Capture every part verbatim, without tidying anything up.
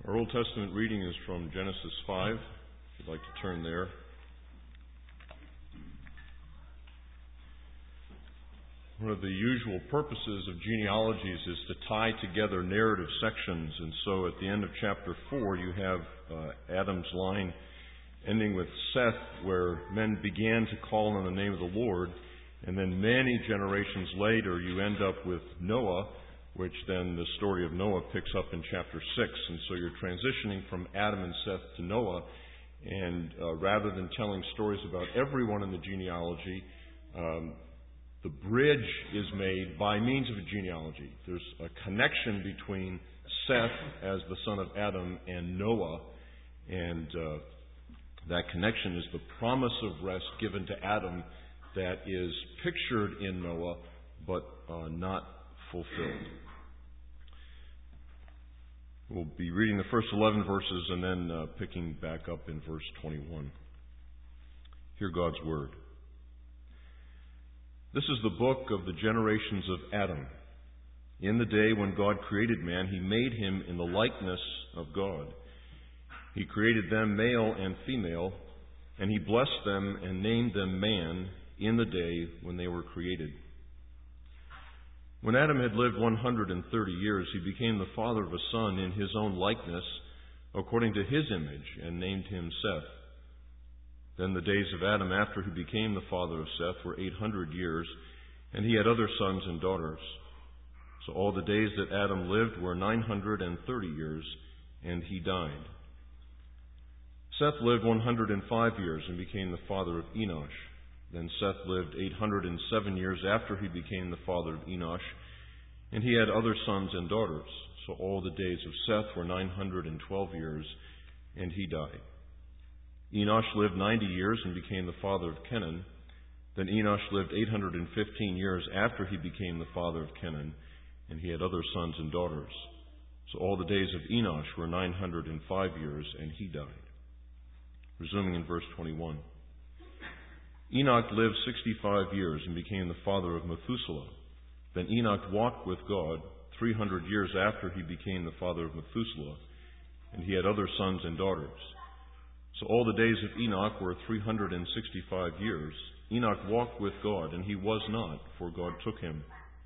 Our Old Testament reading is from Genesis five, if you'd like to turn there. One of the usual purposes of genealogies is to tie together narrative sections, and so at the end of chapter four you have uh, Adam's line ending with Seth, where men began to call on the name of the Lord, and then many generations later you end up with Noah, which then the story of Noah picks up in chapter six. And so you're transitioning from Adam and Seth to Noah, and uh, rather than telling stories about everyone in the genealogy, um, the bridge is made by means of a genealogy. There's a connection between Seth as the son of Adam and Noah, and uh, that connection is the promise of rest given to Adam that is pictured in Noah, but uh, not fulfilled. We'll be reading the first eleven verses and then uh, picking back up in verse twenty-one. Hear God's word. This is the book of the generations of Adam. In the day when God created man, He made him in the likeness of God. He created them male and female, and He blessed them and named them man in the day when they were created. When Adam had lived one hundred thirty years, he became the father of a son in his own likeness, according to his image, and named him Seth. Then the days of Adam after he became the father of Seth were eight hundred years, and he had other sons and daughters. So all the days that Adam lived were nine hundred thirty years, and he died. Seth lived one hundred five years and became the father of Enosh. Then Seth lived eight hundred seven years after he became the father of Enosh, and he had other sons and daughters. So all the days of Seth were nine hundred twelve years, and he died. Enosh lived ninety years and became the father of Kenan. Then Enosh lived eight hundred fifteen years after he became the father of Kenan, and he had other sons and daughters. So all the days of Enosh were nine hundred five years, and he died. Resuming in verse twenty-one. Enoch lived sixty-five years and became the father of Methuselah. Then Enoch walked with God three hundred years after he became the father of Methuselah, and he had other sons and daughters. So all the days of Enoch were three hundred sixty-five years. Enoch walked with God, and he was not, for God took him.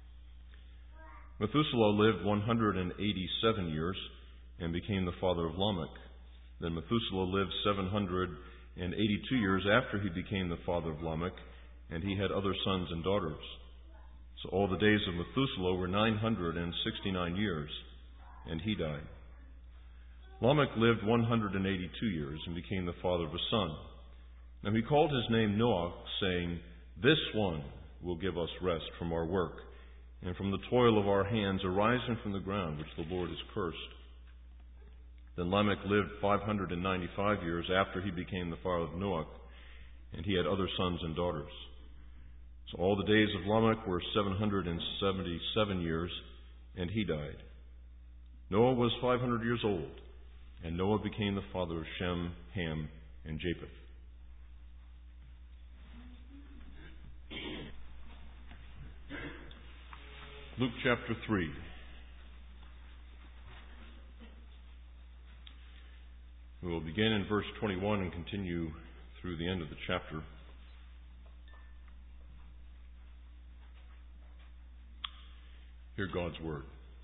Methuselah lived one hundred eighty-seven years and became the father of Lamech. Then Methuselah lived seven hundred eighty-two years after he became the father of Lamech, and he had other sons and daughters. So all the days of Methuselah were nine hundred sixty-nine years, and he died. Lamech lived one hundred eighty-two years and became the father of a son. Now he called his name Noah, saying, "This one will give us rest from our work, and from the toil of our hands arising from the ground which the Lord has cursed." Then Lamech lived five hundred ninety-five years after he became the father of Noah, and he had other sons and daughters. So all the days of Lamech were seven hundred seventy-seven years, and he died. Noah was five hundred years old, and Noah became the father of Shem, Ham, and Japheth. Luke chapter three. We will begin in verse twenty-one and continue through the end of the chapter. Hear God's word.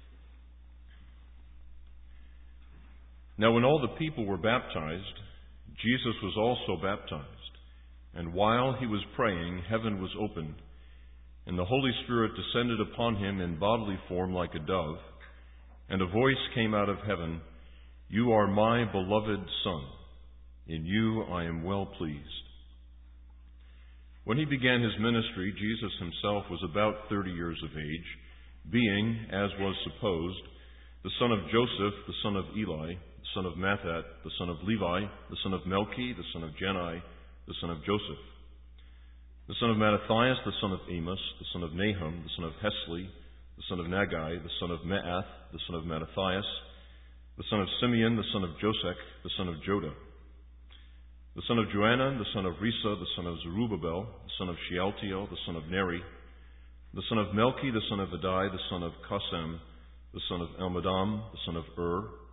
Now when all the people were baptized, Jesus was also baptized. And while he was praying, heaven was opened, and the Holy Spirit descended upon him in bodily form like a dove, and a voice came out of heaven, "You are my beloved Son. In you I am well pleased." When he began his ministry, Jesus himself was about thirty years of age, being, as was supposed, the son of Joseph, the son of Eli, the son of Matthat, the son of Levi, the son of Melchi, the son of Jannai, the son of Joseph, the son of Mattathias, the son of Amos, the son of Nahum, the son of Hesli, the son of Nagai, the son of Maath, the son of Mattathias, the son of Simeon, the son of Josech, the son of Joda, the son of Joanna, the son of Risa, the son of Zerubbabel, the son of Shealtiel, the son of Neri, the son of Melchi, the son of Adai, the son of Qasam, the son of Elmadam, the son of Ur,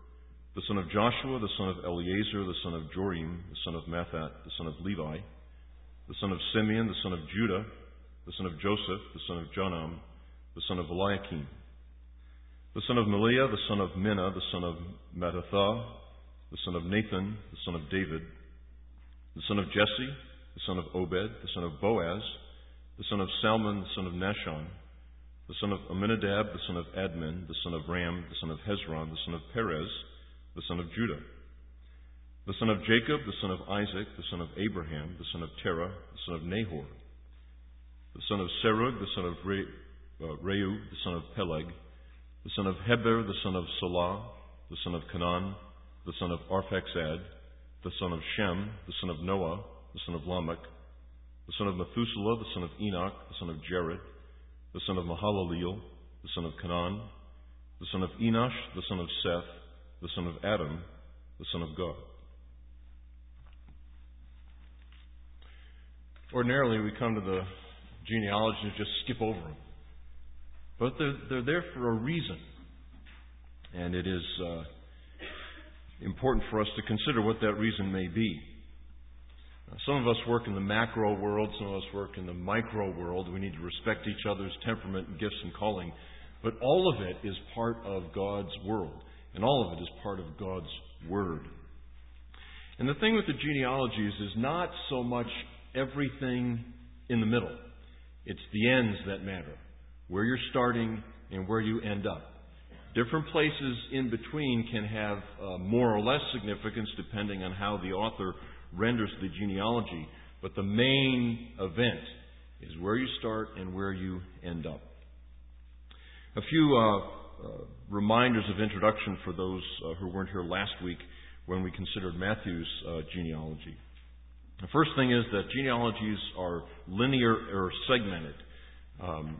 the son of Joshua, the son of Eleazar, the son of Jorim, the son of Mathat, the son of Levi, the son of Simeon, the son of Judah, the son of Joseph, the son of Jonam, the son of Eliakim, the son of Meliah, the son of Minna, the son of Mattatha, the son of Nathan, the son of David, the son of Jesse, the son of Obed, the son of Boaz, the son of Salmon, the son of Nashon, the son of Amminadab, the son of Admin, the son of Ram, the son of Hezron, the son of Perez, the son of Judah, the son of Jacob, the son of Isaac, the son of Abraham, the son of Terah, the son of Nahor, the son of Serug, the son of Re, uh, Reu, the son of Peleg, the son of Heber, the son of Salah, the son of Canaan, the son of Arphaxad, the son of Shem, the son of Noah, the son of Lamech, the son of Methuselah, the son of Enoch, the son of Jared, the son of Mahalaleel, the son of Canaan, the son of Enosh, the son of Seth, the son of Adam, the son of God. Ordinarily, we come to the genealogy and just skip over them. But they're, they're there for a reason. And it is uh, important for us to consider what that reason may be. Now, some of us work in the macro world, some of us work in the micro world. We need to respect each other's temperament and gifts and calling. But all of it is part of God's world. And all of it is part of God's Word. And the thing with the genealogies is not so much everything in the middle. It's the ends that matter. Where you're starting and where you end up. Different places in between can have uh, more or less significance depending on how the author renders the genealogy. But the main event is where you start and where you end up. A few uh, uh, reminders of introduction for those uh, who weren't here last week when we considered Matthew's uh, genealogy. The first thing is that genealogies are linear or segmented. Um,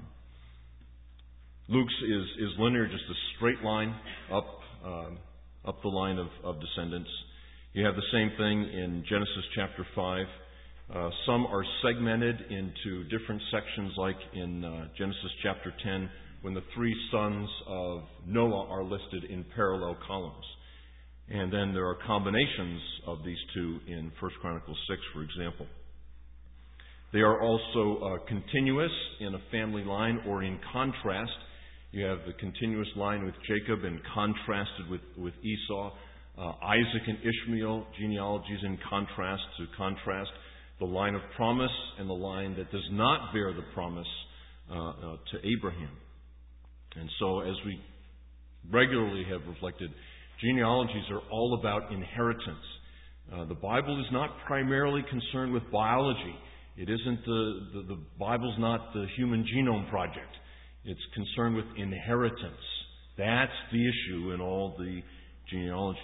Luke's is, is linear, just a straight line up um, up the line of, of descendants. You have the same thing in Genesis chapter five. Uh, some are segmented into different sections, like in uh, Genesis chapter ten, when the three sons of Noah are listed in parallel columns. And then there are combinations of these two in First Chronicles six, for example. They are also uh, continuous in a family line or in contrast. You have the continuous line with Jacob and contrasted with, with Esau. Uh, Isaac and Ishmael, genealogies in contrast to contrast. The line of promise and the line that does not bear the promise uh, uh, to Abraham. And so, as we regularly have reflected, genealogies are all about inheritance. Uh, the Bible is not primarily concerned with biology. It isn't the, the, the Bible's not the Human Genome Project. It's concerned with inheritance. That's the issue in all the genealogies.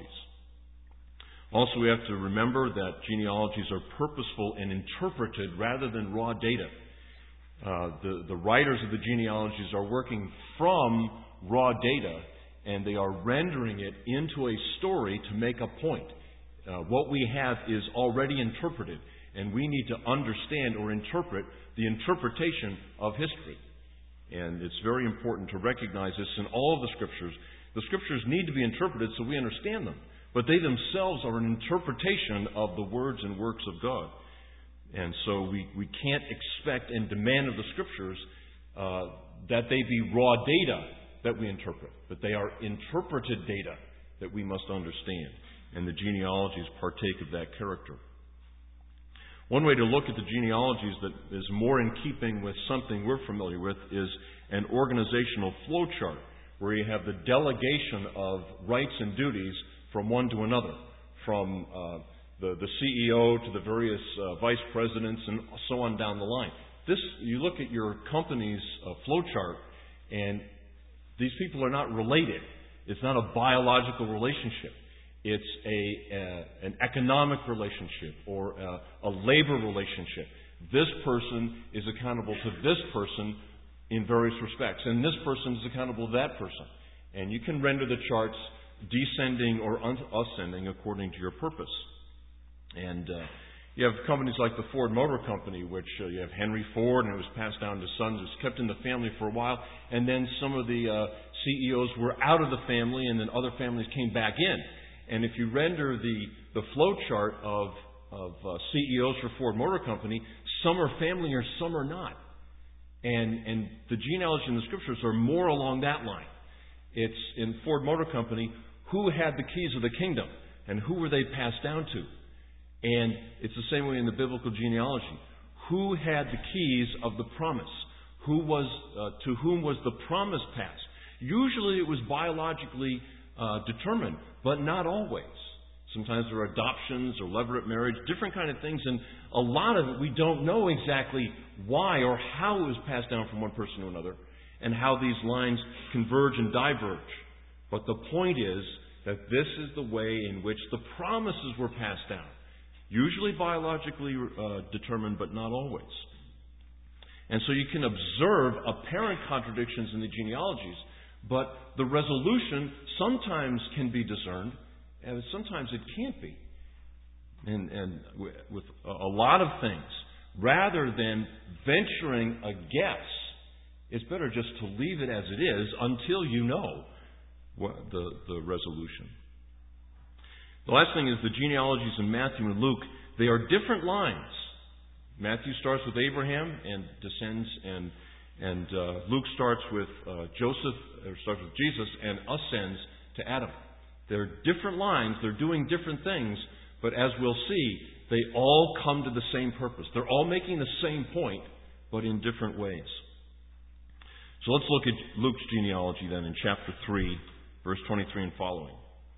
Also, we have to remember that genealogies are purposeful and interpreted rather than raw data. Uh, the, the writers of the genealogies are working from raw data, and they are rendering it into a story to make a point. Uh, what we have is already interpreted, and we need to understand or interpret the interpretation of history. And it's very important to recognize this in all of the Scriptures. The Scriptures need to be interpreted so we understand them, but they themselves are an interpretation of the words and works of God. And so we, we can't expect and demand of the Scriptures uh, that they be raw data that we interpret, but they are interpreted data that we must understand. And the genealogies partake of that character. One way to look at the genealogies that is more in keeping with something we're familiar with is an organizational flowchart, where you have the delegation of rights and duties from one to another, from uh, the, the C E O to the various uh, vice presidents and so on down the line. This, you look at your company's uh, flowchart, and these people are not related. It's not a biological relationship. It's a, uh, an economic relationship or a, a labor relationship. This person is accountable to this person in various respects, and this person is accountable to that person. And you can render the charts descending or ascending according to your purpose. And uh, you have companies like the Ford Motor Company, which uh, you have Henry Ford, and it was passed down to sons. It was kept in the family for a while, and then some of the uh, C E Os were out of the family, and then other families came back in. And if you render the, the flow chart of, of uh, C E Os for Ford Motor Company, some are family or some are not. And, and the genealogy in the Scriptures are more along that line. It's in Ford Motor Company, who had the keys of the kingdom and who were they passed down to? And it's the same way in the biblical genealogy. Who had the keys of the promise? Who was uh, to whom was the promise passed? Usually it was biologically uh, determined, but not always. Sometimes there are adoptions or levirate marriage, different kind of things, and a lot of it we don't know exactly why or how it was passed down from one person to another, and how these lines converge and diverge. But the point is that this is the way in which the promises were passed down. Usually biologically uh, determined, but not always. And so you can observe apparent contradictions in the genealogies, but the resolution sometimes can be discerned, and sometimes it can't be. And, and with a lot of things, rather than venturing a guess, it's better just to leave it as it is until you know what the, the resolution. The last thing is the genealogies in Matthew and Luke. They are different lines. Matthew starts with Abraham and descends, and and uh, Luke starts with uh, Joseph, or starts with Jesus, and ascends to Adam. They're different lines. They're doing different things, but as we'll see, they all come to the same purpose. They're all making the same point, but in different ways. So let's look at Luke's genealogy then in chapter three, verse twenty-three and following.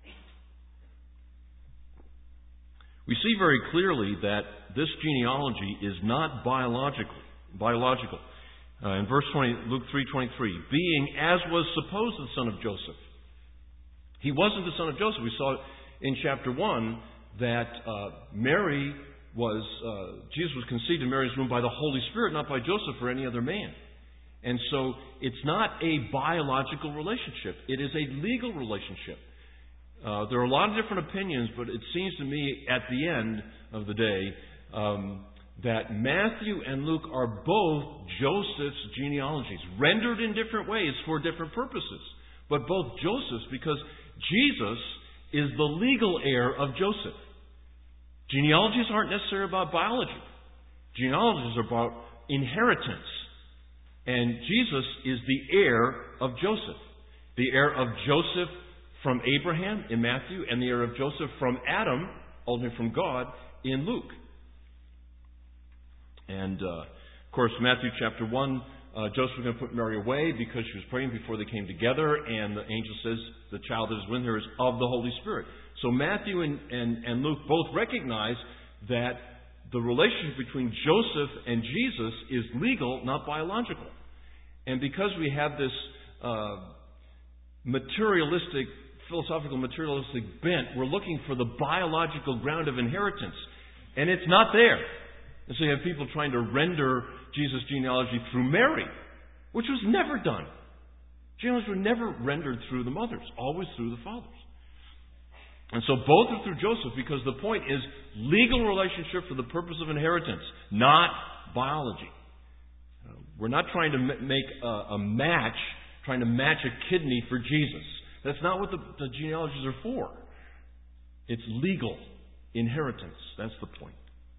We see very clearly that this genealogy is not biological. biological. Uh, in verse twenty, Luke three twenty-three, being as was supposed the son of Joseph. He wasn't the son of Joseph. We saw in chapter one that uh, Mary was, uh, Jesus was conceived in Mary's womb by the Holy Spirit, not by Joseph or any other man. And so it's not a biological relationship. It is a legal relationship. Uh, there are a lot of different opinions, but it seems to me at the end of the day um, that Matthew and Luke are both Joseph's genealogies, rendered in different ways for different purposes, but both Joseph's, because Jesus is the legal heir of Joseph. Genealogies aren't necessarily about biology. Genealogies are about inheritance. And Jesus is the heir of Joseph. The heir of Joseph from Abraham in Matthew, and the heir of Joseph from Adam, ultimately from God, in Luke. And, uh, of course, Matthew chapter one, uh, Joseph was going to put Mary away because she was praying before they came together, and the angel says the child that is with her is of the Holy Spirit. So Matthew and, and, and Luke both recognize that the relationship between Joseph and Jesus is legal, not biological. And because we have this uh, materialistic, philosophical materialistic bent, we're looking for the biological ground of inheritance. And it's not there. And so you have people trying to render Jesus' genealogy through Mary, which was never done. Genealogies were never rendered through the mothers, always through the fathers. And so both are through Joseph, because the point is legal relationship for the purpose of inheritance, not biology. Uh, we're not trying to m- make a, a match, trying to match a kidney for Jesus. That's not what the, the genealogies are for. It's legal inheritance. That's the point.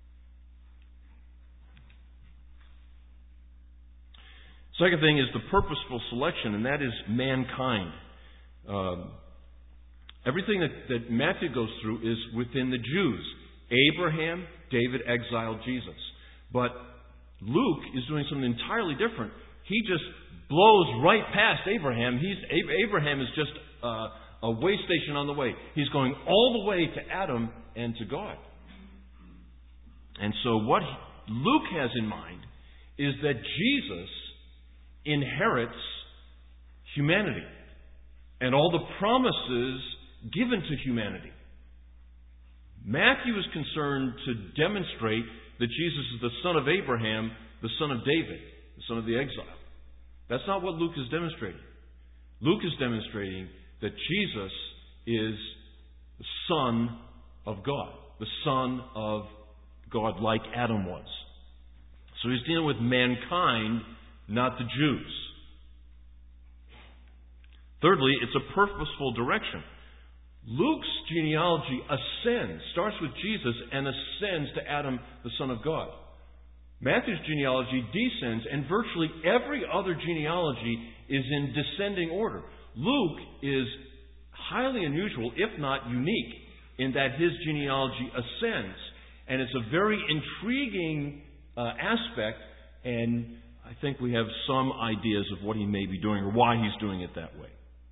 Second thing is the purposeful selection, and that is mankind. Um, everything that, that Matthew goes through is within the Jews. Abraham, David exiled Jesus. But Luke is doing something entirely different. He just blows right past Abraham. He's, Abraham is just uh, a way station on the way. He's going all the way to Adam and to God. And so what Luke has in mind is that Jesus inherits humanity and all the promises given to humanity. Matthew is concerned to demonstrate that Jesus is the son of Abraham, the son of David, the son of the exile. That's not what Luke is demonstrating. Luke is demonstrating that Jesus is the Son of God, the Son of God like Adam was. So he's dealing with mankind, not the Jews. Thirdly, it's a purposeful direction. Luke's genealogy ascends, starts with Jesus, and ascends to Adam, the Son of God. Matthew's genealogy descends, and virtually every other genealogy is in descending order. Luke is highly unusual, if not unique, in that his genealogy ascends. And it's a very intriguing uh, aspect, and I think we have some ideas of what he may be doing or why he's doing it that way.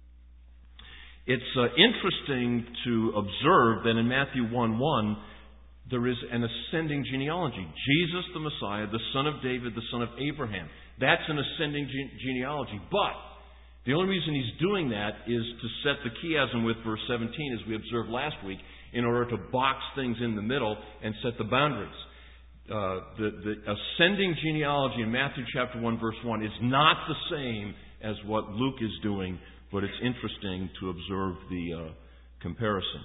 It's uh, interesting to observe that in Matthew one one, there is an ascending genealogy. Jesus the Messiah, the son of David, the son of Abraham. That's an ascending gene- genealogy. But the only reason he's doing that is to set the chiasm with verse seventeen, as we observed last week, in order to box things in the middle and set the boundaries. Uh, the, the ascending genealogy in Matthew chapter one, verse one is not the same as what Luke is doing, but it's interesting to observe the uh, comparison.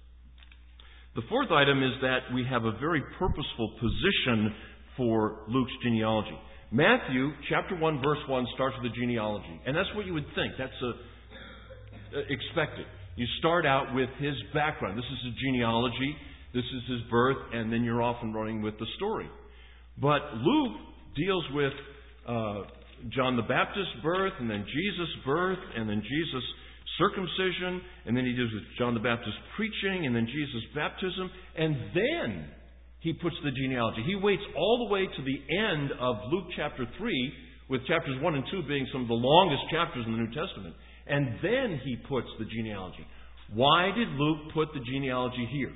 The fourth item is that we have a very purposeful position for Luke's genealogy. Matthew chapter one, verse one starts with a genealogy, and that's what you would think. That's a, uh, expected. You start out with his background. This is a genealogy. This is his birth, and then you're off and running with the story. But Luke deals with uh, John the Baptist's birth, and then Jesus' birth, and then Jesus' circumcision, and then he deals with John the Baptist's preaching, and then Jesus' baptism, and then he puts the genealogy. He waits all the way to the end of Luke chapter three, with chapters one and two being some of the longest chapters in the New Testament, and then he puts the genealogy. Why did Luke put the genealogy here?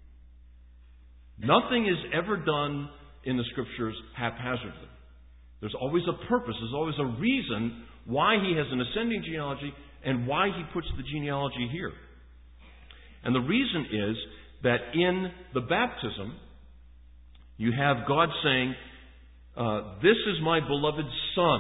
Nothing is ever done in the Scriptures haphazardly. There's always a purpose. There's always a reason why he has an ascending genealogy and why he puts the genealogy here. And the reason is that in the baptism, you have God saying, uh, this is my beloved Son.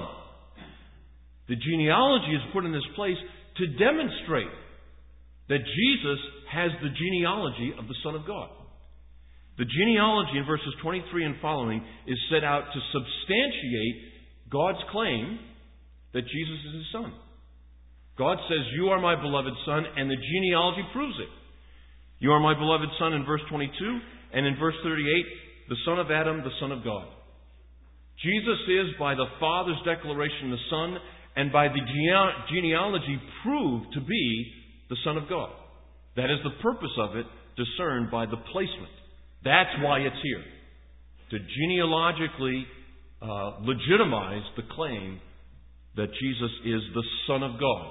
The genealogy is put in this place to demonstrate that Jesus has the genealogy of the Son of God. The genealogy in verses twenty-three and following is set out to substantiate God's claim that Jesus is His Son. God says, you are my beloved Son, and the genealogy proves it. You are my beloved Son in verse twenty-two, and in verse thirty-eight, the Son of Adam, the Son of God. Jesus is, by the Father's declaration, the Son, and by the gene- genealogy proved to be the Son of God. That is the purpose of it, discerned by the placement. That's why it's here. To genealogically uh, legitimize the claim that Jesus is the Son of God,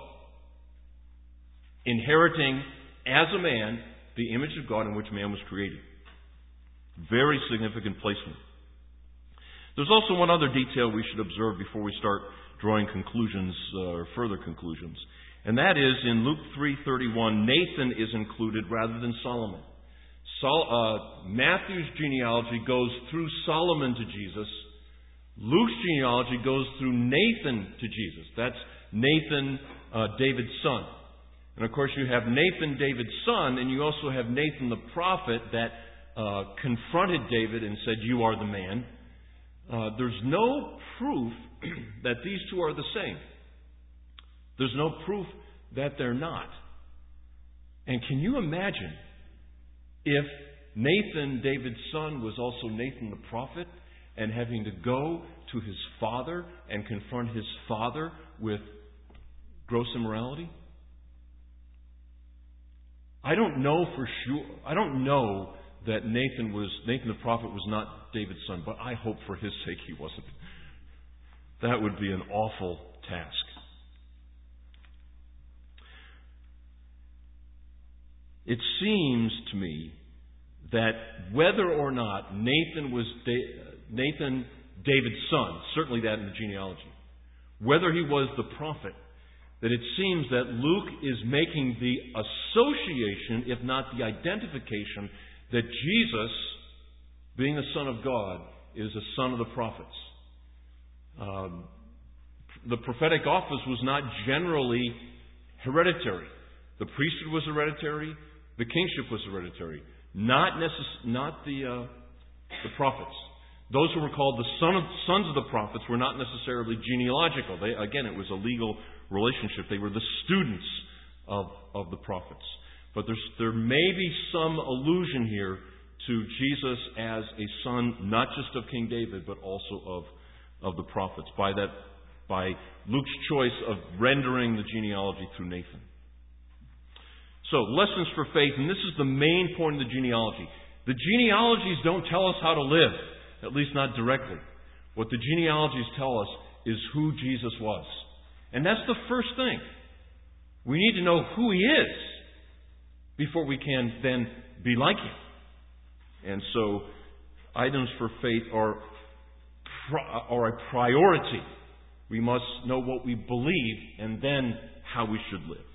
inheriting as a man the image of God in which man was created. Very significant placement. There's also one other detail we should observe before we start drawing conclusions uh, or further conclusions. And that is in Luke three thirty-one, Nathan is included rather than Solomon. Sol- uh, Matthew's genealogy goes through Solomon to Jesus. Luke's genealogy goes through Nathan to Jesus. That's Nathan, uh, David's son. And of course you have Nathan, David's son, and you also have Nathan the prophet that uh, confronted David and said, you are the man. Uh, there's no proof that these two are the same. There's no proof that they're not. And can you imagine if Nathan, David's son, was also Nathan the prophet, and having to go to his father and confront his father with gross immorality? I don't know for sure. I don't know that Nathan was Nathan the prophet was not David's son, but I hope for his sake he wasn't. That would be an awful task. It seems to me that whether or not Nathan was da- Nathan, David's son, certainly that in the genealogy, whether he was the prophet, that it seems that Luke is making the association, if not the identification, that Jesus, being the Son of God, is a son of the prophets. Um, the prophetic office was not generally hereditary. The priesthood was hereditary. The kingship was hereditary. Not necess- not the uh, the prophets. Those who were called the son of, sons of the prophets were not necessarily genealogical. They, again, it was a legal relationship. They were the students of, of the prophets. But there's, there may be some allusion here to Jesus as a son, not just of King David, but also of, of the prophets, by that, by Luke's choice of rendering the genealogy through Nathan. So, lessons for faith, and this is the main point of the genealogy. The genealogies don't tell us how to live, at least not directly. What the genealogies tell us is who Jesus was. And that's the first thing. We need to know who He is before we can then be like Him. And so, items for faith are, are a priority. We must know what we believe and then how we should live.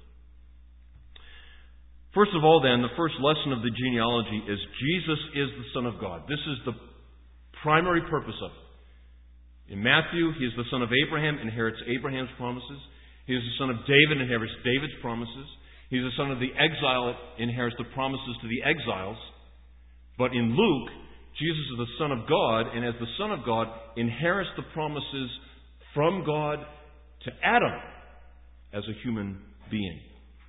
First of all, then, the first lesson of the genealogy is Jesus is the Son of God. This is the primary purpose of it. In Matthew, He is the son of Abraham, inherits Abraham's promises. He is the son of David, inherits David's promises. He is the son of the exile, inherits the promises to the exiles. But in Luke, Jesus is the Son of God, and as the Son of God, inherits the promises from God to Adam as a human being.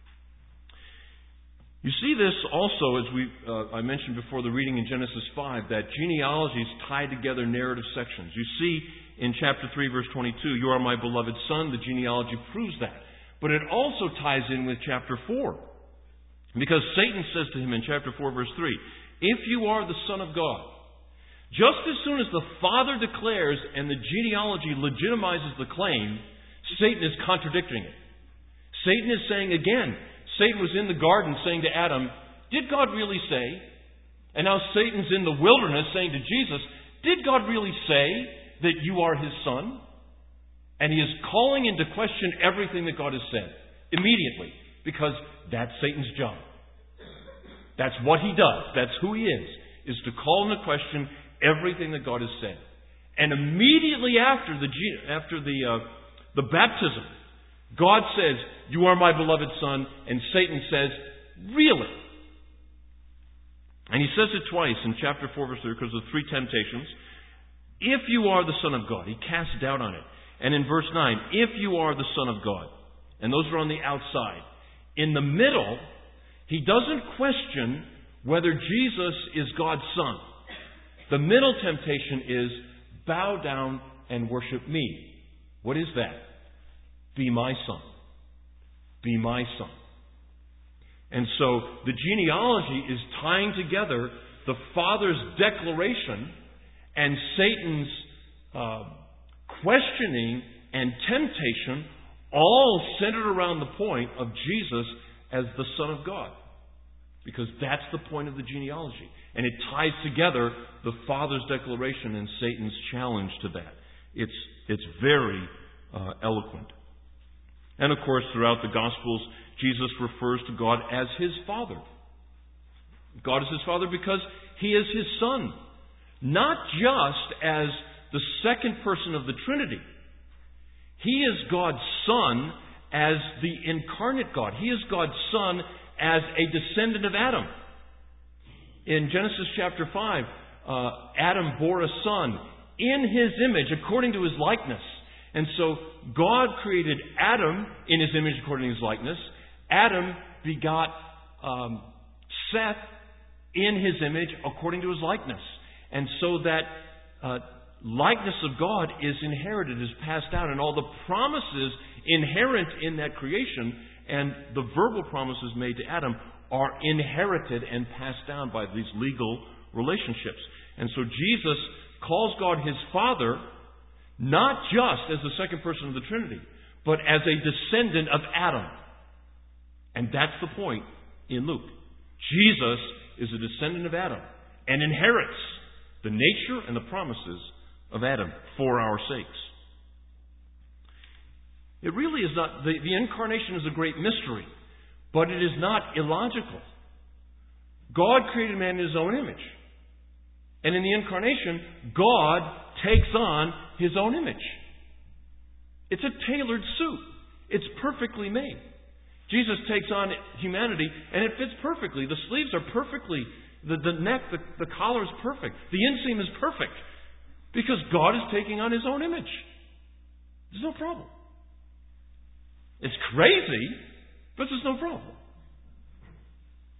You see this also, as we uh, I mentioned before the reading in Genesis five, that genealogies tie together narrative sections. You see in chapter three, verse twenty-two, "You are my beloved Son." The genealogy proves that. But it also ties in with chapter four. Because Satan says to him in chapter four, verse three, "If you are the Son of God," just as soon as the Father declares and the genealogy legitimizes the claim, Satan is contradicting it. Satan is saying again, Satan was in the garden saying to Adam, "Did God really say?" And now Satan's in the wilderness saying to Jesus, "Did God really say that you are His Son?" And he is calling into question everything that God has said immediately, because that's Satan's job. That's what he does. That's who he is, is to call into question everything that God has said. And immediately after the after the uh, the baptism, God says, "You are my beloved Son," and Satan says, "Really?" And he says it twice in chapter four, verse three, because of the three temptations. If you are the Son of God, he casts doubt on it. And in verse nine, if you are the Son of God. And those are on the outside. In the middle, he doesn't question whether Jesus is God's Son. The middle temptation is, bow down and worship me. What is that? Be my son. Be my son. And so the genealogy is tying together the Father's declaration and Satan's uh, questioning and temptation, all centered around the point of Jesus as the Son of God. Because that's the point of the genealogy. And it ties together the Father's declaration and Satan's challenge to that. It's, it's very uh, eloquent. And of course, throughout the Gospels, Jesus refers to God as His Father. God is His Father because He is His Son. Not just as the second person of the Trinity. He is God's Son as the incarnate God. He is God's Son as a descendant of Adam. In Genesis chapter five, uh, Adam bore a son in His image, according to His likeness. And so God created Adam in His image, according to His likeness. Adam begot um, Seth in His image, according to His likeness. And so that uh, likeness of God is inherited, is passed down, and all the promises inherent in that creation and the verbal promises made to Adam are inherited and passed down by these legal relationships. And so Jesus calls God His Father, not just as the second person of the Trinity, but as a descendant of Adam. And that's the point in Luke. Jesus is a descendant of Adam and inherits the nature and the promises of Adam for our sakes. It really is not, the, the incarnation is a great mystery, but it is not illogical. God created man in His own image. And in the incarnation, God takes on His own image. It's a tailored suit. It's perfectly made. Jesus takes on humanity, and it fits perfectly. The sleeves are perfectly, the, the neck, the, the collar is perfect. The inseam is perfect. Because God is taking on His own image. There's no problem. It's crazy, but there's no problem.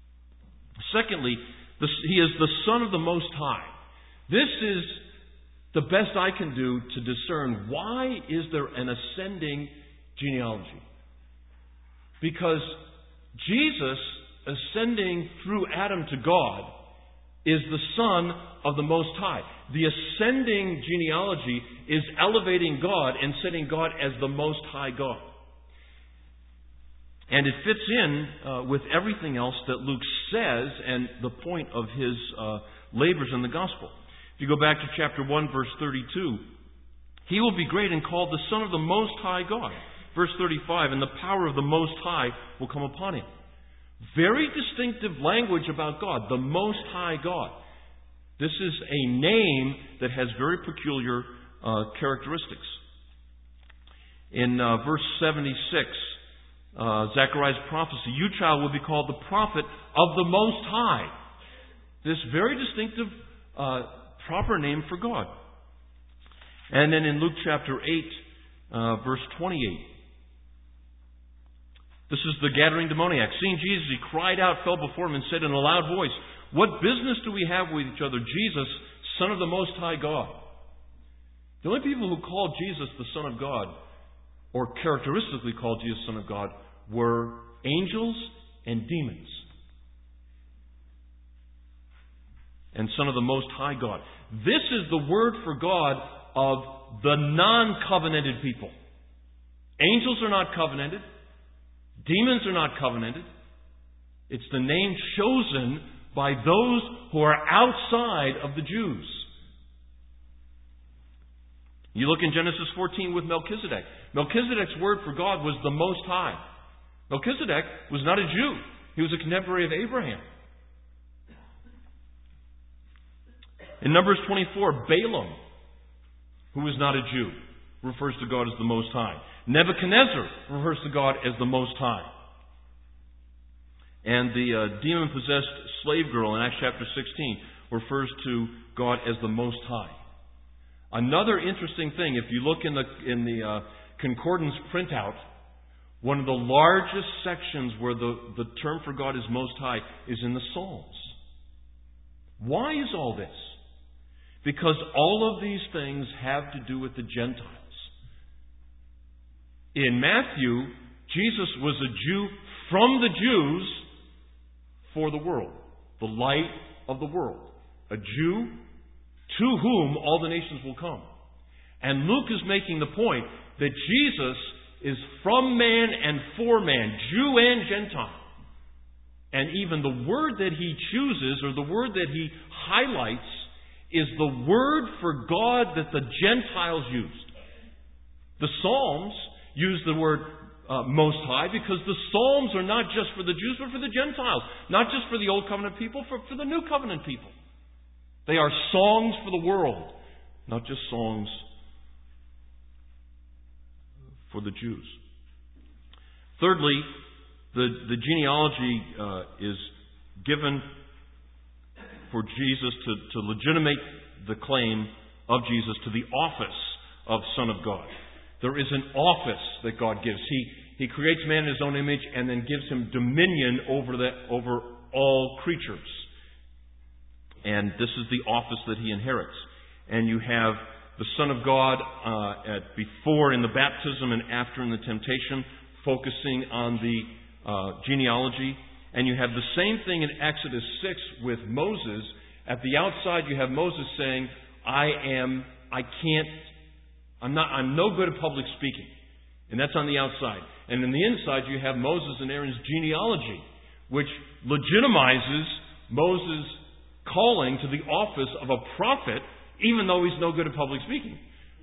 Secondly, the, He is the Son of the Most High. This is the best I can do to discern why is there an ascending genealogy. Because Jesus ascending through Adam to God is the Son of the Most High. The ascending genealogy is elevating God and setting God as the Most High God. And it fits in uh, with everything else that Luke says and the point of his uh, labors in the gospel. If you go back to chapter one, verse thirty-two, He will be great and called the Son of the Most High God. Verse thirty-five, and the power of the Most High will come upon Him. Very distinctive language about God, the Most High God. This is a name that has very peculiar uh, characteristics. In uh, verse seventy-six, uh, Zechariah's prophecy, you, child, will be called the prophet of the Most High. This very distinctive, uh, proper name for God. And then in Luke chapter eight, uh, verse twenty-eight, this is the gathering demoniac. Seeing Jesus, he cried out, fell before him, and said in a loud voice, what business do we have with each other, Jesus, Son of the Most High God? The only people who called Jesus the Son of God, or characteristically called Jesus Son of God, were angels and demons. And Son of the Most High God. This is the word for God of the non-covenanted people. Angels are not covenanted. Demons are not covenanted. It's the name chosen by those who are outside of the Jews. You look in Genesis fourteen with Melchizedek. Melchizedek's word for God was the Most High. Melchizedek was not a Jew. He was a contemporary of Abraham. In Numbers twenty-four, Balaam, who was not a Jew, refers to God as the Most High. Nebuchadnezzar refers to God as the Most High. And the uh, demon-possessed slave girl in Acts chapter sixteen refers to God as the Most High. Another interesting thing, if you look in the in the uh, concordance printout, one of the largest sections where the, the term for God is Most High is in the Psalms. Why is all this? Because all of these things have to do with the Gentiles. In Matthew, Jesus was a Jew from the Jews for the world, the light of the world. A Jew to whom all the nations will come. And Luke is making the point that Jesus is from man and for man, Jew and Gentile. And even the word that he chooses, or the word that he highlights, is the word for God that the Gentiles used. The Psalms use the word uh, Most High because the Psalms are not just for the Jews, but for the Gentiles. Not just for the Old Covenant people, for, for the New Covenant people. They are songs for the world, not just songs for the Jews. Thirdly, the, the genealogy uh, is given for Jesus to, to legitimate the claim of Jesus to the office of Son of God. There is an office that God gives. He, he creates man in His own image and then gives him dominion over, the, over all creatures. And this is the office that He inherits. And you have the Son of God uh, at before in the baptism and after in the temptation, focusing on the uh, genealogy. And you have the same thing in Exodus six with Moses. At the outside, you have Moses saying, I am, I can't, I'm not, I'm no good at public speaking. And that's on the outside. And in the inside, you have Moses and Aaron's genealogy, which legitimizes Moses' calling to the office of a prophet, even though he's no good at public speaking.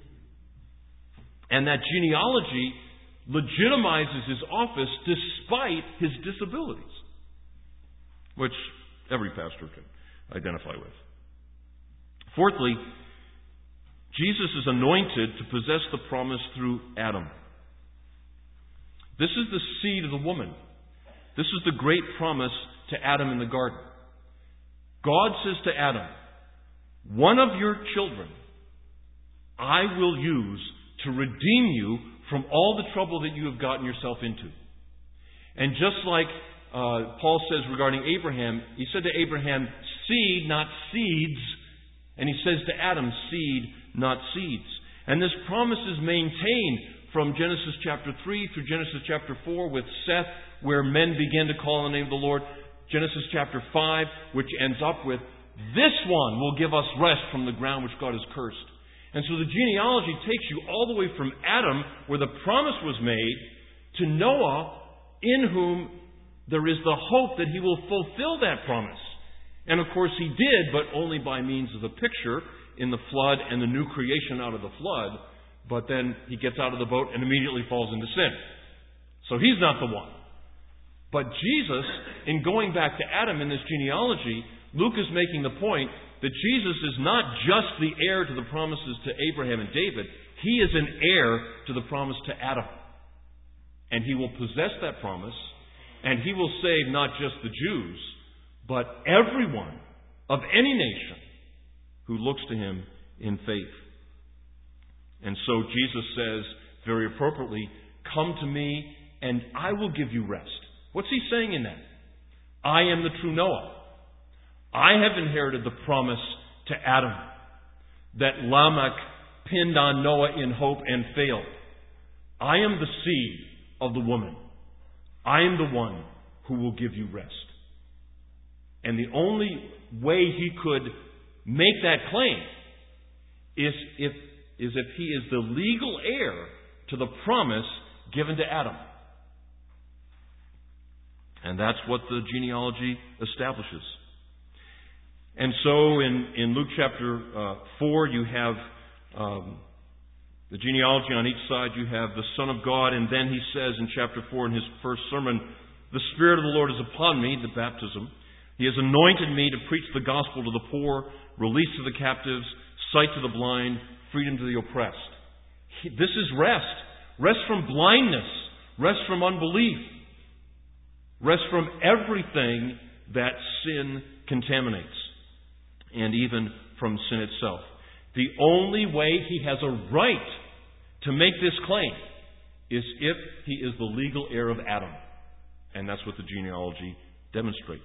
And that genealogy legitimizes his office despite his disabilities, which every pastor can identify with. Fourthly, Jesus is anointed to possess the promise through Adam. This is the seed of the woman. This is the great promise to Adam in the garden. God says to Adam, one of your children I will use to redeem you from all the trouble that you have gotten yourself into. And just like uh, Paul says regarding Abraham, he said to Abraham, seed, not seeds. And he says to Adam, seed, not seeds. And this promise is maintained from Genesis chapter three through Genesis chapter four with Seth, where men begin to call on the name of the Lord. Genesis chapter five, which ends up with, this one will give us rest from the ground which God has cursed. And so the genealogy takes you all the way from Adam, where the promise was made, to Noah, in whom there is the hope that he will fulfill that promise. And of course he did, but only by means of the picture in the flood and the new creation out of the flood. But then he gets out of the boat and immediately falls into sin. So he's not the one. But Jesus, in going back to Adam in this genealogy, Luke is making the point that Jesus is not just the heir to the promises to Abraham and David. He is an heir to the promise to Adam. And he will possess that promise, and he will save not just the Jews, but everyone of any nation who looks to him in faith. And so Jesus says, very appropriately, come to me and I will give you rest. What's he saying in that? I am the true Noah. I have inherited the promise to Adam that Lamech pinned on Noah in hope and failed. I am the seed of the woman. I am the one who will give you rest. And the only way he could make that claim is if, is if he is the legal heir to the promise given to Adam. And that's what the genealogy establishes. And so in, in Luke chapter uh, four, you have um, the genealogy on each side. You have the Son of God. And then he says in chapter four in his first sermon, the Spirit of the Lord is upon me, the baptism. He has anointed me to preach the gospel to the poor, release to the captives, sight to the blind, freedom to the oppressed. This is rest. Rest from blindness. Rest from unbelief. Rest from everything that sin contaminates. And even from sin itself. The only way he has a right to make this claim is if he is the legal heir of Adam. And that's what the genealogy demonstrates.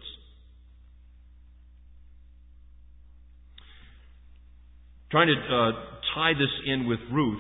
Trying to uh, tie this in with Ruth,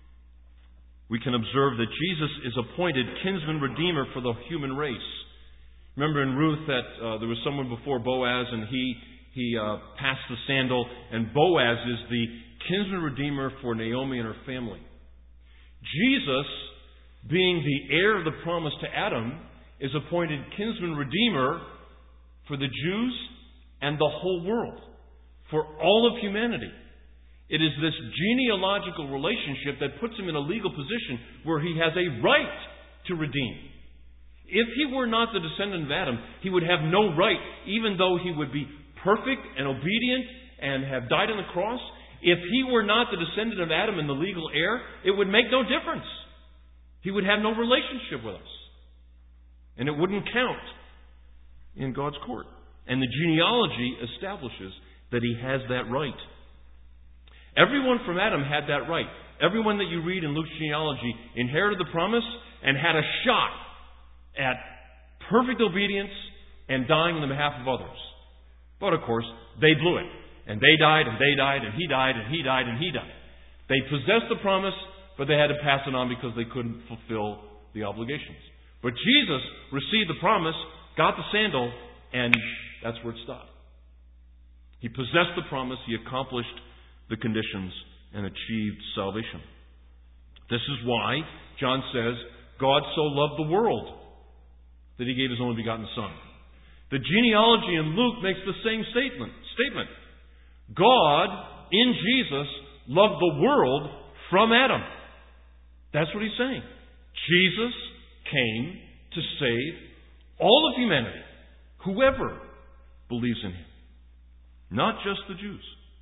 we can observe that Jesus is appointed kinsman redeemer for the human race. Remember in Ruth that uh, there was someone before Boaz and he he uh, passed the sandal, and Boaz is the kinsman redeemer for Naomi and her family. Jesus, being the heir of the promise to Adam, is appointed kinsman redeemer for the Jews and the whole world, for all of humanity. It is this genealogical relationship that puts him in a legal position where he has a right to redeem. If he were not the descendant of Adam, he would have no right, even though he would be perfect and obedient and have died on the cross. If he were not the descendant of Adam and the legal heir, it would make no difference. He would have no relationship with us. And it wouldn't count in God's court. And the genealogy establishes that he has that right. Everyone from Adam had that right. Everyone that you read in Luke's genealogy inherited the promise and had a shot at perfect obedience and dying on the behalf of others. But of course, they blew it. And they died, and they died, and he died, and he died, and he died. They possessed the promise, but they had to pass it on because they couldn't fulfill the obligations. But Jesus received the promise, got the sandal, and that's where it stopped. He possessed the promise, he accomplished the conditions, and achieved salvation. This is why John says, God so loved the world that he gave his only begotten Son. The genealogy in Luke makes the same statement. statement. God, in Jesus, loved the world from Adam. That's what he's saying. Jesus came to save all of humanity, whoever believes in him, not just the Jews.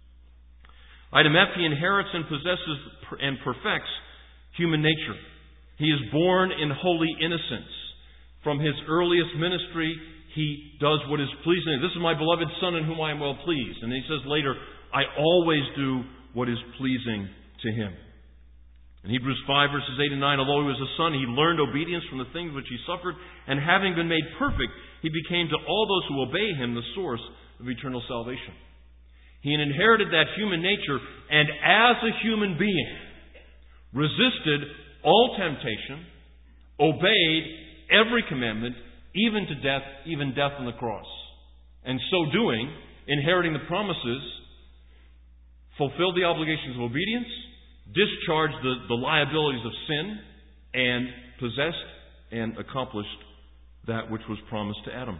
Item F, he inherits and possesses and perfects human nature. He is born in holy innocence. From his earliest ministry, he does what is pleasing. This is my beloved Son in whom I am well pleased. And he says later, I always do what is pleasing to him. In Hebrews five, verses eight and nine, although he was a son, he learned obedience from the things which he suffered, and having been made perfect, he became to all those who obey him the source of eternal salvation. He inherited that human nature, and as a human being, resisted all temptation, obeyed every commandment, even to death, even death on the cross. And so doing, inheriting the promises, fulfilled the obligations of obedience, discharged the, the liabilities of sin, and possessed and accomplished that which was promised to Adam.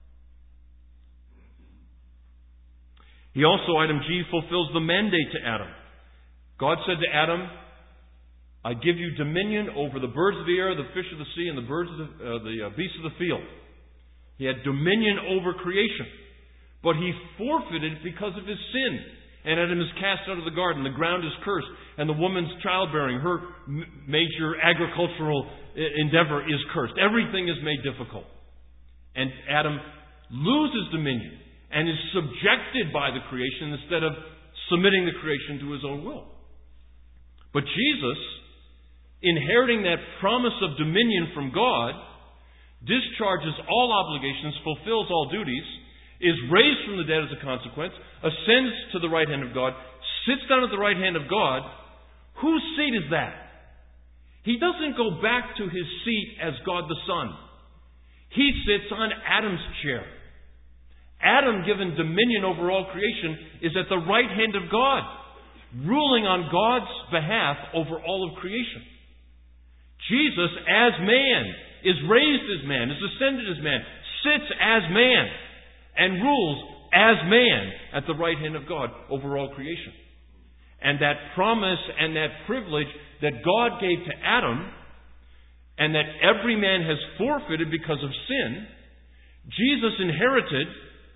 He also, item G, fulfills the mandate to Adam. God said to Adam, I give you dominion over the birds of the air, the fish of the sea, and the birds of the, uh, the uh, beasts of the field. He had dominion over creation. But he forfeited because of his sin. And Adam is cast out of the garden. The ground is cursed. And the woman's childbearing, her m- major agricultural endeavor, is cursed. Everything is made difficult. And Adam loses dominion and is subjected by the creation instead of submitting the creation to his own will. But Jesus, inheriting that promise of dominion from God, discharges all obligations, fulfills all duties, is raised from the dead as a consequence, ascends to the right hand of God, sits down at the right hand of God. Whose seat is that? He doesn't go back to his seat as God the Son. He sits on Adam's chair. Adam, given dominion over all creation, is at the right hand of God, ruling on God's behalf over all of creation. Jesus, as man, is raised as man, is ascended as man, sits as man, and rules as man at the right hand of God over all creation. And that promise and that privilege that God gave to Adam, and that every man has forfeited because of sin, Jesus inherited,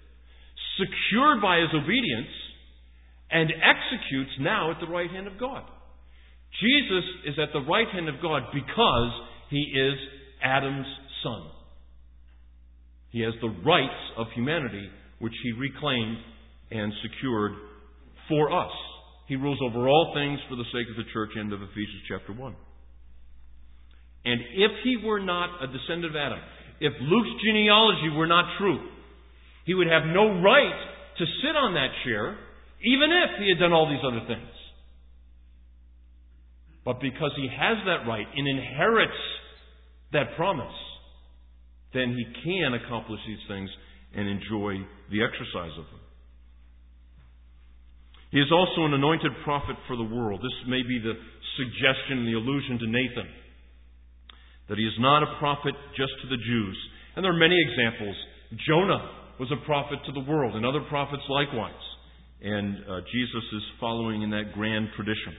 secured by his obedience, and executes now at the right hand of God. Jesus is at the right hand of God because he is Adam's son. He has the rights of humanity which he reclaimed and secured for us. He rules over all things for the sake of the church, end of Ephesians chapter one. And if he were not a descendant of Adam, if Luke's genealogy were not true, he would have no right to sit on that chair, even if he had done all these other things. But because he has that right and inherits that promise, then he can accomplish these things and enjoy the exercise of them. He is also an anointed prophet for the world. This may be the suggestion, the allusion to Nathan, that he is not a prophet just to the Jews. And there are many examples. Jonah was a prophet to the world, and other prophets likewise. And uh, Jesus is following in that grand tradition.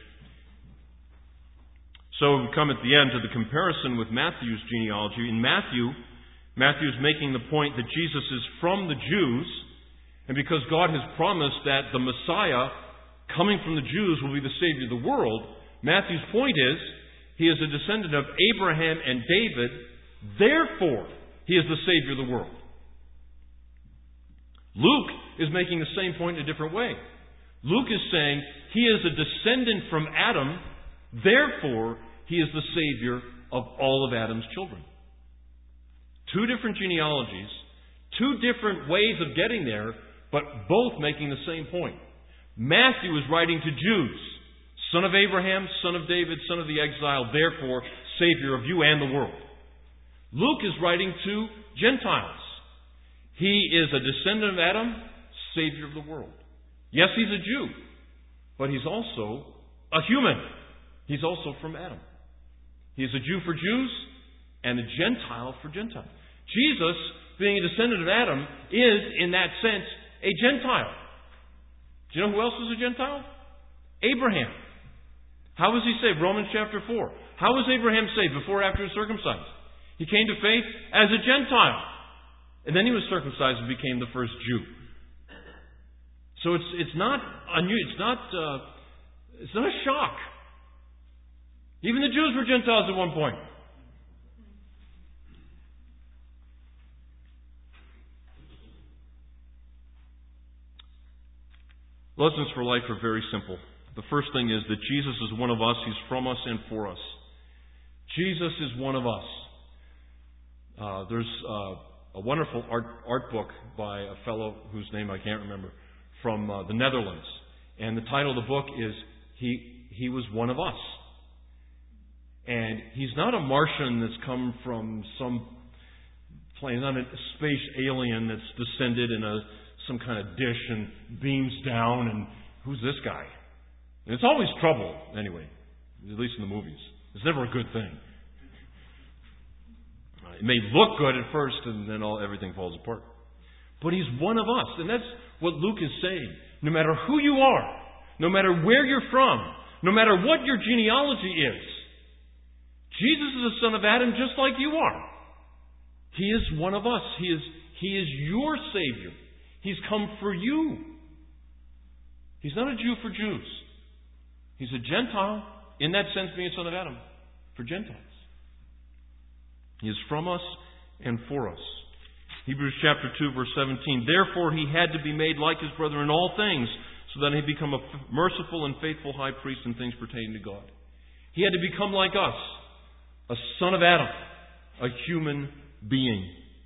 So we come at the end to the comparison with Matthew's genealogy. In Matthew, Matthew is making the point that Jesus is from the Jews, and because God has promised that the Messiah, coming from the Jews, will be the Savior of the world, Matthew's point is, he is a descendant of Abraham and David, therefore he is the Savior of the world. Luke is making the same point in a different way. Luke is saying he is a descendant from Adam, therefore he is the Savior of all of Adam's children. Two different genealogies, two different ways of getting there, but both making the same point. Matthew is writing to Jews, son of Abraham, son of David, son of the exile, therefore Savior of you and the world. Luke is writing to Gentiles. He is a descendant of Adam, Savior of the world. Yes, he's a Jew, but he's also a human. He's also from Adam. He is a Jew for Jews and a Gentile for Gentiles. Jesus, being a descendant of Adam, is, in that sense, a Gentile. Do you know who else was a Gentile? Abraham. How was he saved? Romans chapter four. How was Abraham saved before or after he was circumcised? He came to faith as a Gentile. And then he was circumcised and became the first Jew. So it's it's not unusual. It's not uh, it's not a shock. Even the Jews were Gentiles at one point. Lessons for life are very simple. The first thing is that Jesus is one of us. He's from us and for us. Jesus is one of us. Uh, there's uh, a wonderful art, art book by a fellow whose name I can't remember, from uh, the Netherlands. And the title of the book is He, he Was One of Us. And he's not a Martian that's come from some plane, not a space alien that's descended in a some kind of dish and beams down and who's this guy? And it's always trouble, anyway, at least in the movies. It's never a good thing. It may look good at first and then all everything falls apart. But he's one of us. And that's what Luke is saying. No matter who you are, no matter where you're from, no matter what your genealogy is, Jesus is a son of Adam just like you are. He is one of us. He is, he is your Savior. He's come for you. He's not a Jew for Jews. He's a Gentile, in that sense being a son of Adam, for Gentiles. He is from us and for us. Hebrews chapter two, verse seventeen. Therefore he had to be made like his brother in all things, so that he become a merciful and faithful high priest in things pertaining to God. He had to become like us, a son of Adam, a human being.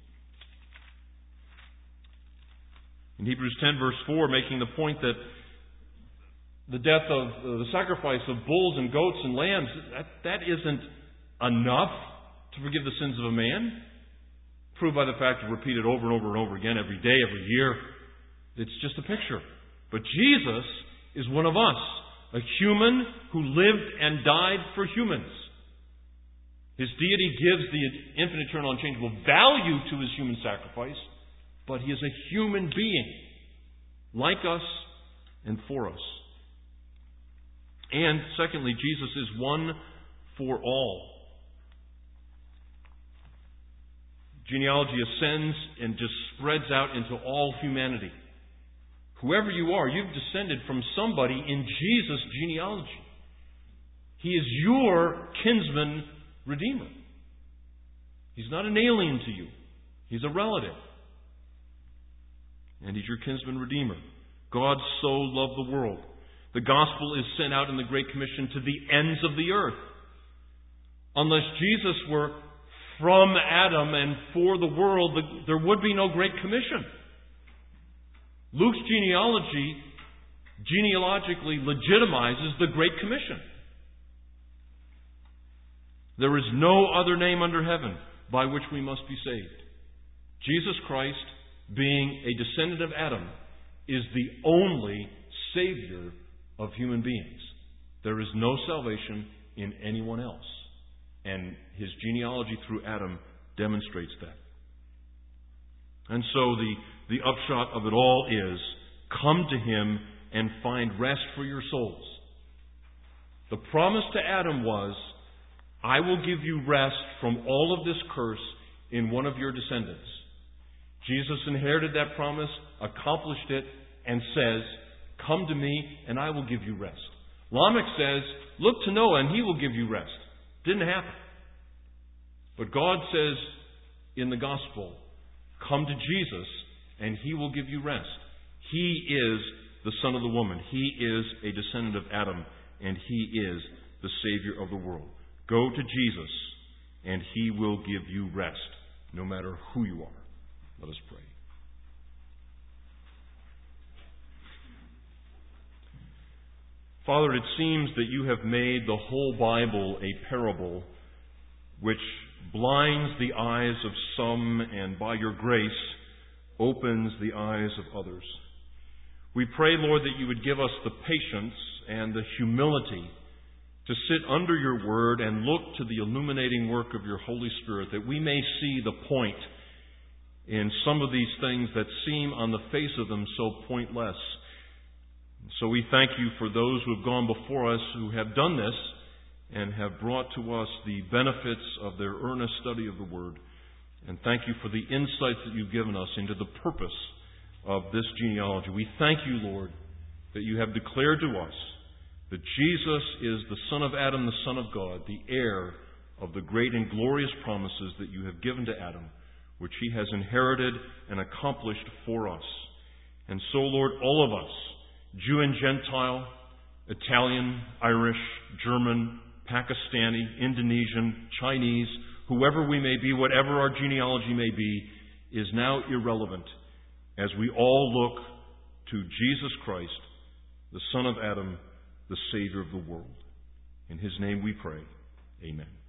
In Hebrews ten, verse four, making the point that the death of uh, the sacrifice of bulls and goats and lambs, that, that isn't enough to forgive the sins of a man. Proved by the fact of repeated over and over and over again, every day, every year. It's just a picture. But Jesus is one of us, a human who lived and died for humans. His deity gives the infinite, eternal, unchangeable value to his human sacrifice, but he is a human being, like us and for us. And secondly, Jesus is one for all. Genealogy ascends and just spreads out into all humanity. Whoever you are, you've descended from somebody in Jesus' genealogy. He is your kinsman redeemer. He's not an alien to you. He's a relative. And he's your kinsman redeemer. God so loved the world. The gospel is sent out in the Great Commission to the ends of the earth. Unless Jesus were from Adam and for the world, there would be no Great Commission. Luke's genealogy genealogically legitimizes the Great Commission. There is no other name under heaven by which we must be saved. Jesus Christ, being a descendant of Adam, is the only Savior of human beings. There is no salvation in anyone else. And his genealogy through Adam demonstrates that. And so the, the upshot of it all is, come to him and find rest for your souls. The promise to Adam was, I will give you rest from all of this curse in one of your descendants. Jesus inherited that promise, accomplished it, and says, come to me and I will give you rest. Lamech says, look to Noah and he will give you rest. Didn't happen. But God says in the gospel, come to Jesus and he will give you rest. He is the son of the woman. He is a descendant of Adam and he is the Savior of the world. Go to Jesus and he will give you rest, no matter who you are. Let us pray. Father, it seems that you have made the whole Bible a parable which blinds the eyes of some and by your grace opens the eyes of others. We pray, Lord, that you would give us the patience and the humility to sit under your word and look to the illuminating work of your Holy Spirit, that we may see the point in some of these things that seem on the face of them so pointless. So we thank you for those who have gone before us who have done this and have brought to us the benefits of their earnest study of the Word. And thank you for the insights that you've given us into the purpose of this genealogy. We thank you, Lord, that you have declared to us that Jesus is the Son of Adam, the Son of God, the heir of the great and glorious promises that you have given to Adam, which he has inherited and accomplished for us. And so, Lord, all of us, Jew and Gentile, Italian, Irish, German, Pakistani, Indonesian, Chinese, whoever we may be, whatever our genealogy may be, is now irrelevant as we all look to Jesus Christ, the Son of Adam, the Savior of the world. In His name we pray. Amen.